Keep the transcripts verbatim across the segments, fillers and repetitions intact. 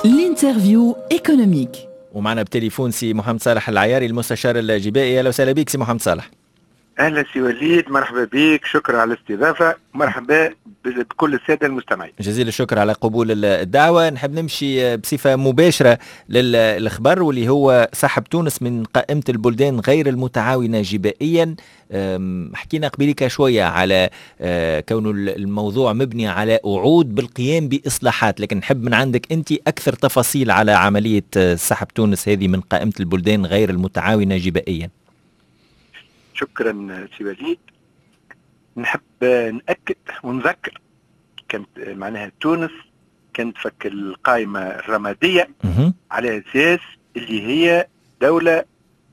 الانترفيو ايكونوميك. ومعنا بتليفون سي محمد صالح العياري المستشار الجبائي. اهلا وسهلا بك سي محمد صالح. اهلا سي وليد، مرحبا بك، شكرا على الاستضافه، مرحبا بكل الساده المستمعين. جزيل الشكر على قبول الدعوه. نحب نمشي بصفه مباشره للخبر واللي هو سحب تونس من قائمه البلدان غير المتعاونه جبائيا. حكينا قبيلك شويه على كون الموضوع مبني على وعود بالقيام باصلاحات، لكن نحب من عندك انت اكثر تفاصيل على عمليه سحب تونس هذه من قائمه البلدان غير المتعاونه جبائيا. شكرا سي وليد. نحب نأكد ونذكر كانت معناها تونس كانت فك القائمة الرمادية على أساس اللي هي دولة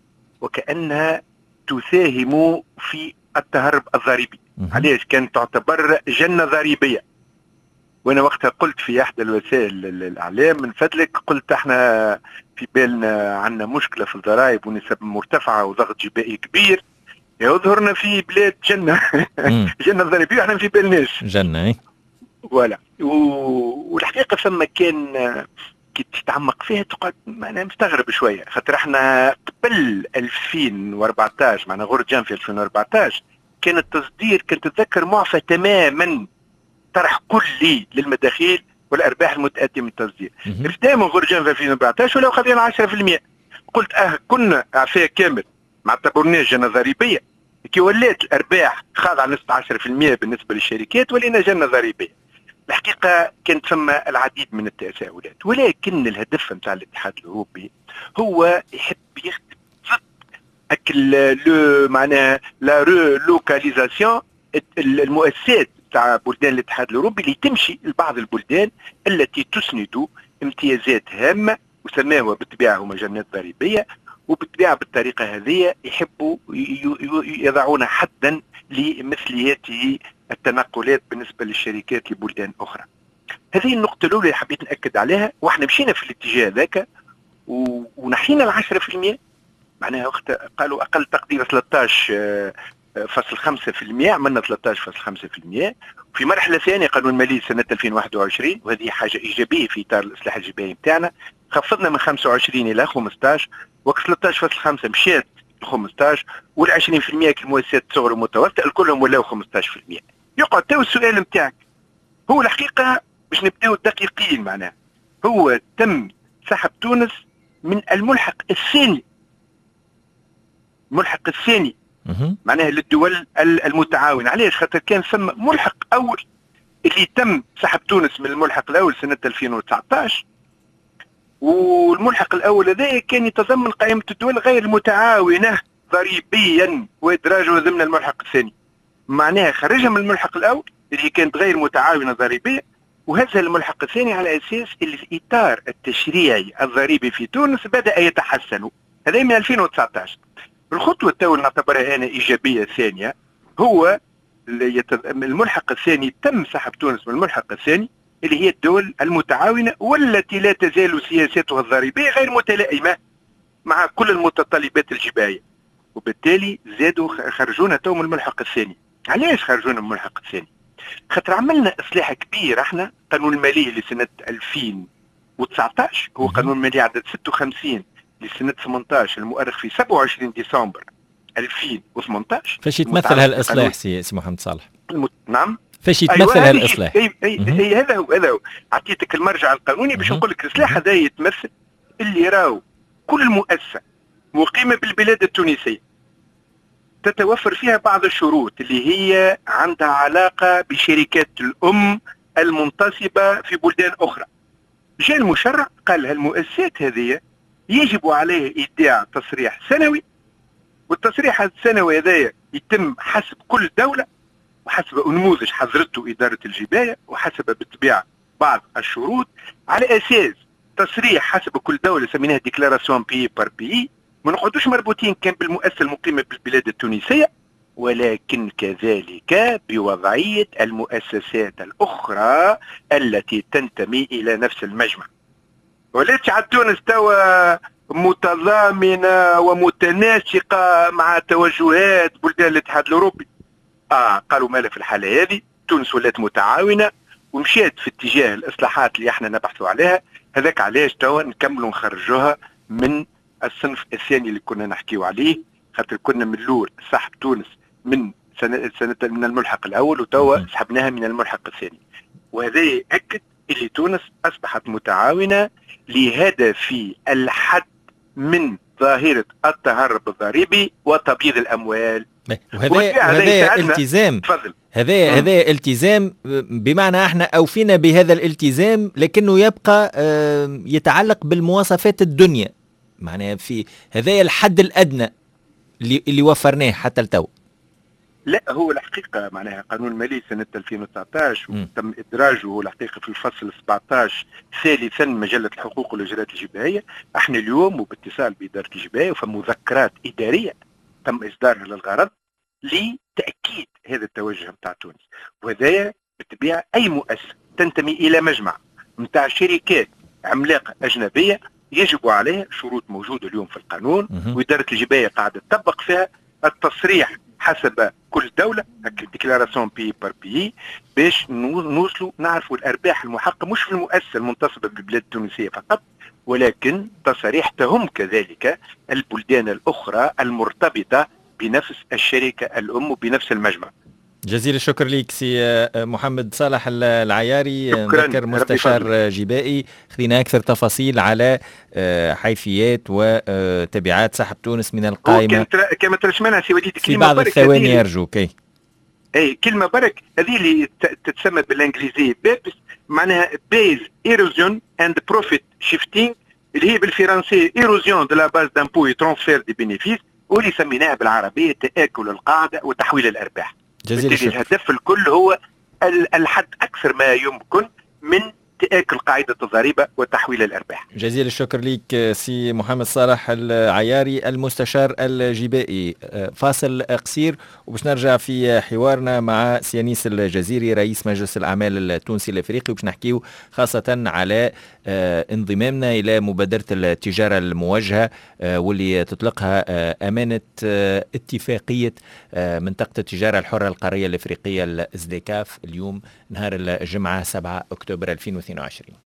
وكأنها تساهم في التهرب الضريبي. علاش كانت تعتبر جنة ضريبية؟ وانا وقتها قلت في احدى الوسائل الاعلام من فضلك، قلت احنا في بالنا عندنا مشكلة في الضرائب ونسب مرتفعة وضغط جبائي كبير، يظهرنا في بلاد جنة جنة ضريبية احنا في بالناش جنة اي ولا و... والحقيقة ثم كان كي تتعمق فيها تقعد انا مستغرب شوية، خاطر احنا قبل ألفين وأربعطاش معنا غور جان في ألفين وأربعطاش كان التصدير كنت تتذكر معفى تماما، طرح كلي للمداخيل والارباح المتأتية من التصدير. ابتدى من غور جان في ألفين وأربعطاش ولو خذينا عشرة في المئة، قلت اه كنا عفاية كامل ما اعتبرناش جنة ضريبية، كي ولات الارباح خاضعة نسبة عشرة في المئة بالنسبة للشركات ولينا جنة ضريبية. الحقيقة كانت ثم العديد من التساؤلات، ولكن الهدف نتاع الاتحاد الاوروبي هو يحب يخدم ضد اكل لو معناها لا ريلوكاليزاسيون المؤسسات تاع بلدان الاتحاد الاوروبي اللي تمشي لبعض البلدان التي تسند امتيازات هامة وسماها بالطبيعة هما جنات ضريبية، وبالطبيعة بالطريقة هذه يحبوا يضعون حدا لمثل هذه التنقلات بالنسبة للشركات لبلدان أخرى. هذه النقطة الأولى اللي حبيت نأكد عليها، وإحنا مشينا في الاتجاه ذاك ونحينا العشرة في المئة، معناها وقت قالوا أقل تقدير ثلاثة عشر فاصل خمسة في المئة، عملنا ثلاثة عشر فاصل خمسة في المئة. في مرحلة ثانية قانون المالي سنة ألفين وواحد وعشرين، وهذه حاجة إيجابية في إطار الإصلاح الجبائي بتاعنا، خفضنا من خمسة وعشرين إلى خمسة عشر، وقت ثلاثة عشر فاصل خمسة مشات ل خمسة عشر، وال عشرين في المئة كالمؤسسات الصغرى والمتوسطة الكلهم ولاو خمسة عشر في المئة. يقعد تو السؤال نتاعك هو الحقيقة باش نبداو دقيقين، معناها هو تم سحب تونس من الملحق الثاني، الملحق الثاني معناها للدول المتعاونة. علاش؟ خاطر كان ثم ملحق أول اللي تم سحب تونس من الملحق الأول سنة ألفين وتسعطاش، والملحق الأول هذا كان يتضمن قائمة الدول غير المتعاونة ضريبيا وإدراجه ضمن الملحق الثاني، معناها خرجها من الملحق الأول اللي كانت غير متعاونة ضريبيا وهذا الملحق الثاني على أساس اللي الإطار التشريعي الضريبي في تونس بدأ يتحسن. هذا من ألفين وتسعطاش. الخطوة التو نعتبرها أنا إيجابية ثانية، هو الملحق الثاني تم سحب تونس من الملحق الثاني اللي هي الدول المتعاونة والتي لا تزال سياساتها الضريبية غير متلائمة مع كل المتطلبات الجبائية، وبالتالي زادوا خرجونا تو من الملحق الثاني. علاش خرجونا من الملحق الثاني؟ خاطر عملنا إصلاح كبير احنا. قانون المالي لسنة ألفين وتسعطاش هو قانون مالي عدد ستة وخمسين لسنة ثمانطاش المؤرخ في سبعة وعشرين ديسمبر ألفين وثمانطاش. فاش يتمثل هالإصلاح سي سي محمد صالح؟ المت... نعم فاش يتمثل أيوة هالإصلاح؟ أي أي أي هذا هو هذا هو عطيتك المرجع القانوني باش نقول لك الإصلاح هذا يتمثل اللي راو كل مؤسسة مقيمة بالبلاد التونسية تتوفر فيها بعض الشروط اللي هي عندها علاقة بشركات الأم المنتصبة في بلدان أخرى. جاء المشرع قال هالمؤسسات هذه يجب عليه إيداع تصريح سنوي، والتصريح السنوي هذا يتم حسب كل دولة وحسب نموذج حضرته إدارة الجباية وحسب بالطبيعة بعض الشروط، على أساس تصريح حسب كل دولة سميناها ديكلاراسيون بي بار بي، ما نقعدوش مربوطين كان بالمؤسسة المقيمة بالبلاد التونسية، ولكن كذلك بوضعية المؤسسات الأخرى التي تنتمي إلى نفس المجمع. وليش على تونس توا متضامنة ومتناسقة مع توجهات بلدان الاتحاد الأوروبي؟ آه قالوا مالا في الحالة هذه تونس ولات متعاونة ومشيت في اتجاه الإصلاحات اللي احنا نبحثوا عليها هذاك علاش توا نكملوا نخرجوها من الصنف الثاني اللي كنا نحكيو عليه، خاطر كنا من الاول سحب تونس من سنة, سنة من الملحق الاول وتوا سحبناها من الملحق الثاني، وهذا يأكد اللي تونس اصبحت متعاونة لهدف الحد من ظاهرة التهرب الضريبي وتبييض الاموال. وهذا هذا التزام تفضل. هذا هذا التزام، بمعنى احنا اوفينا بهذا الالتزام، لكنه يبقى يتعلق بالمواصفات الدنيا، معناها في هذا الحد الادنى اللي, اللي وفرناه حتى التو. لا هو الحقيقه معناها قانون المالي سنه ألفين وتسعطاش وتم ادراجه الحقيقه في الفصل سبعطاش ثالثا مجله الحقوق والاجراءات الجبائيه. احنا اليوم وباتصال باداره الجبائيه وفمذكرات اداريه تم اصدارها للغرض لتأكيد هذا التوجه متاع تونس، وهذا بالطبيعة أي مؤسسة تنتمي إلى مجمع متاع شركات عملاقة أجنبية يجب عليها شروط موجودة اليوم في القانون، وإدارة الجباية قاعدة تطبق فيها التصريح حسب كل دولة، الديكلاراسيون بي بار بي، باش نوصلوا نعرفوا الأرباح المحققة مش في المؤسسة المنتصبة بالبلاد التونسية فقط، ولكن تصاريح تهم كذلك البلدان الأخرى المرتبطة بنفس الشركة الأم وبنفس المجمع. جزيل الشكر لك سي محمد صالح العياري، مذكر مستشار جبائي. خذينا أكثر تفاصيل على حيثيات وتبعات سحب تونس من القائمة كما ترجمنا سي وليد في بعض الثواني أرجوك. أي أي كلمة برك هذه اللي تتسمى بالإنجليزية بيبس، معناها بيز إيروزيون أند بروفيت شيفتينج، اللي هي بالفرنسية إيروزيون دو لا باز دامبو اي ترانسفير دي بينيفيس، واللي سميناها بالعربية تآكل القاعدة وتحويل الأرباح. جزيل الشكر. الهدف الكل هو الحد أكثر ما يمكن من تآكل قاعدة الضريبة وتحويل الأرباح. جزيل الشكر لك سي محمد صالح العياري المستشار الجبائي. فاصل قصير وباش نرجع في حوارنا مع سي أنيس الجزيري رئيس مجلس الأعمال التونسي الأفريقي، وباش نحكيو خاصة على انضمامنا إلى مبادرة التجارة الموجهة واللي تطلقها أمانة اتفاقية منطقة التجارة الحرة القارية الأفريقية الإزديكاف اليوم نهار الجمعة سبعة أكتوبر ألفين واثنين وعشرين.